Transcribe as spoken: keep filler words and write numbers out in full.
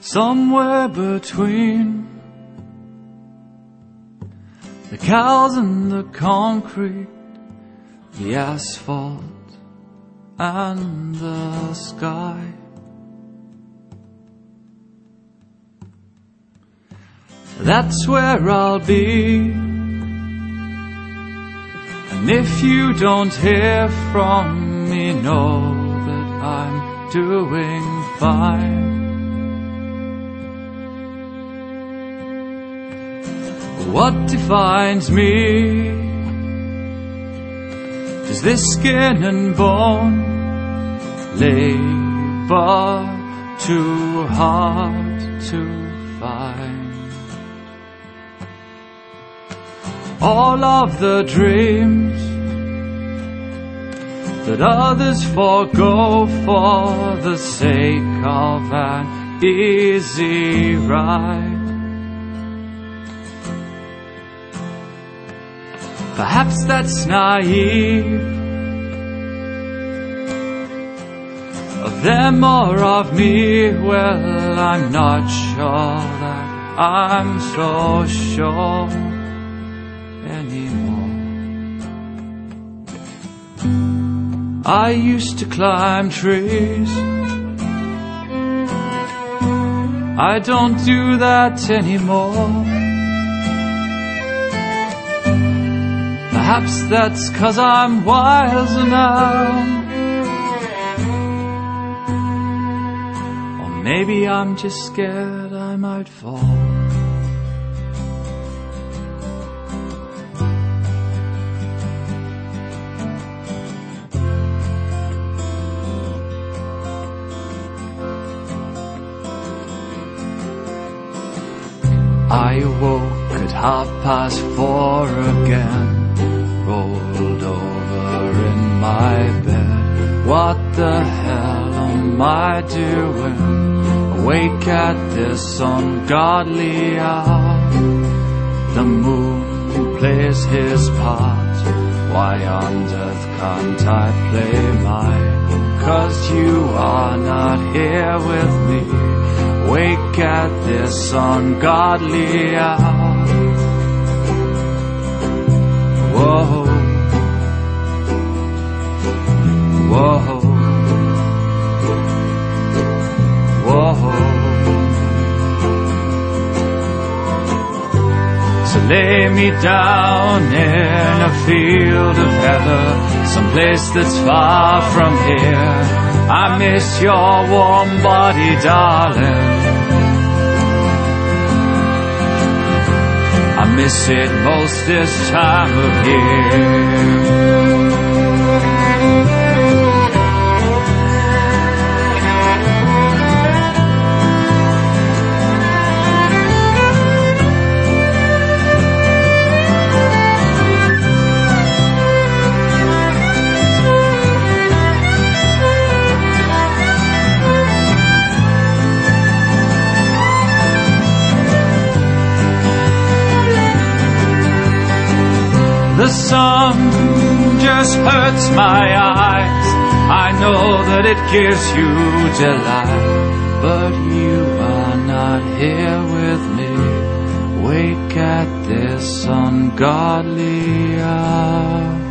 somewhere between the cows and the concrete, the asphalt and the sky. That's where I'll be, and if you don't hear from me, know that I'm doing fine. What defines me is this skin and bone, labor too hard to find. All of the dreams that others forgo for the sake of an easy ride. Perhaps that's naive of them or of me. Well, I'm not sure that I'm so sure anymore. I used to climb trees, I don't do that anymore. Perhaps that's 'cause I'm wiser now, or maybe I'm just scared I might fall. I awoke at half past four again, rolled over in my bed. What the hell am I doing, awake at this ungodly hour? The moon plays his part, why on earth can't I play mine? 'Cause you are not here with me, awake at this ungodly hour. Whoa, whoa, whoa. So lay me down in a field of heather, someplace that's far from here. I miss your warm body, darling. I miss it most this time of year. The sun just hurts my eyes, I know that it gives you delight, but you are not here with me, wake at this ungodly hour.